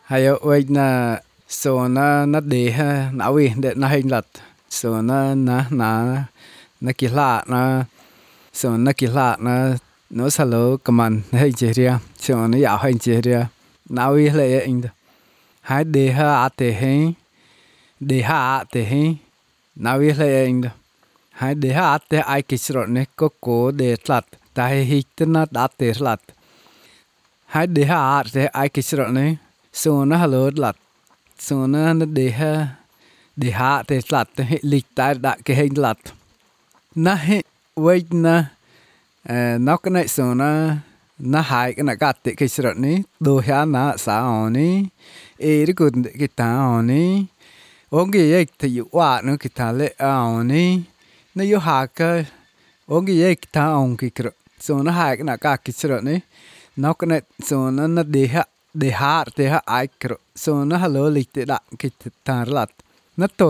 Hayo wait na so na de ha na wi de na hin lat so na kila na so na kila na no salo kaman hay cheria so na ya hay cheria na wi le in hai de ha ate he de ha ate he na wi le in hai de ha ate ai kisro ne ko de tlat ta hi na da te tlat hai de ha ate ai kisro ne so na halo lat so na de ha te lat he lik ta da ke he lat na he wait na nó cái này so na hai cái này gạt cái sợi này đồ ha na sa oni e cái cái ta oni ông cái thì dụ quá nó cái ta lệ oni nó yêu hạ cái ông cái ta ông cái so na hai cái này gạt cái sợi này nó cái này so na de ha te ha ai so na halo lik te da cái ta lat nó to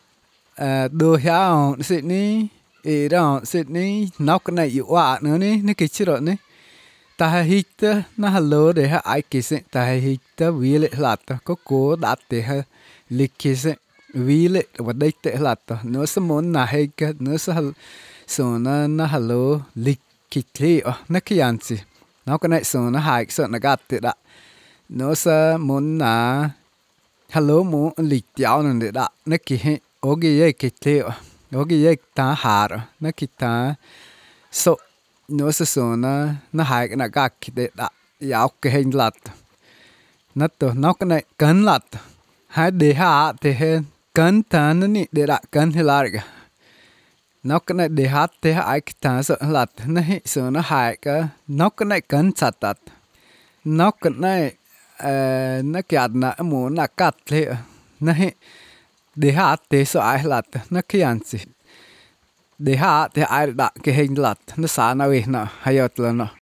đồ ha on sit ni e đó sit ni nó cái này dụ quá nữa ni cái sợi này ta hít na halo de ha ai cái se ta hít vi lệ lat có cố đạt te ha lik cái se vi lệ và đây te lat nó sẽ muốn na hay cái nó sẽ so na halo lik cái li nó cái anh gì nó cái này so na hai sợ na gạt te da nó sẽ muốn na hello muốn lịch giáo nên đã nó kì ở cái theo ở cái ta hà nó kì ta so nó sẽ so nó hai cái này gác cái đã giáo cái hình lạt nó to nó cái này cân lạt hai để hạ thì hen cân ta nó nị để đã cân thì là cái nó cái này để hát thì hai cái ta sợ lạt nó hệ so nó hai cái nó cái này cân chặt tạt nó cái này nó kẹt na muốn na cắt thế này để hát thế số ai lạt nó kia anh chị để hát thì ai đã cái hình lạt nó xả nào vậy nó hay ở đó nó